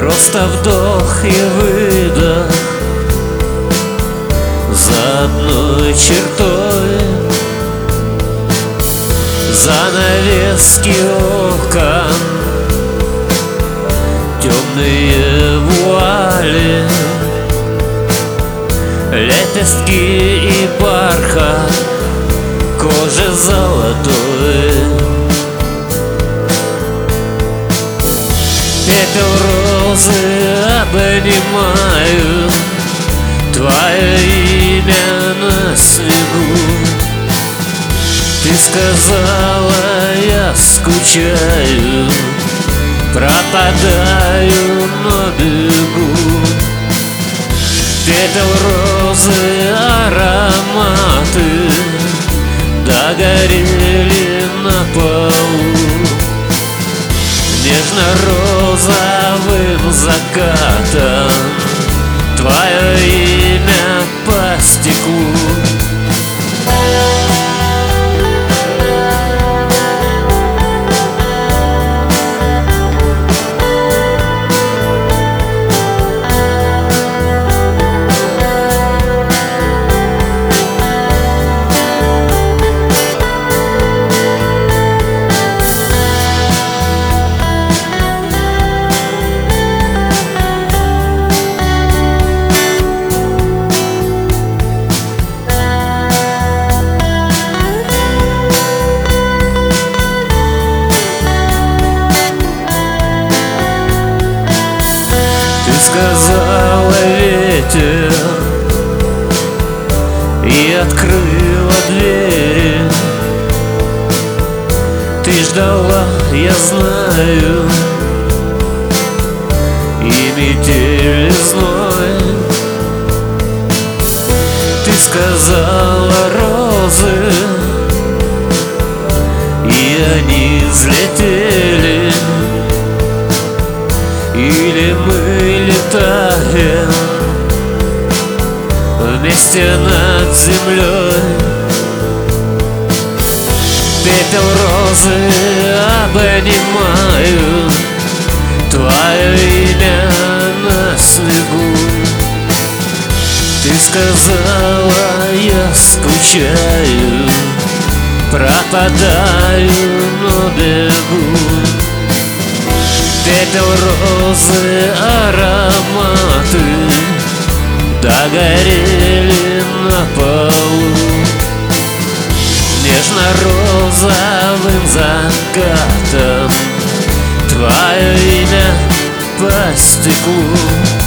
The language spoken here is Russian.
Просто вдох и выдох за одной чертой. Занавески окон, темные вуали, лепестки и бархат кожи золотой. Пепел розы обнимаю твое имя на снегу. Ты сказала, я скучаю, пропадаю, но бегу. Пепел розы, ароматы догорели на полу. Нежно-розовым закатом твое имя по стеклу. Сказала ветер и открыла двери. Ты ждала, я знаю, и метель весной. Ты сказала розы, и они взлетели. Или мы летаем вместе над землей. Пепел розы обнимаю твое имя на снегу. Ты сказала, я скучаю, пропадаю, но бегу. Пепел розы, ароматы догорели на полу. Нежно-розовым закатом твое имя по стеклу.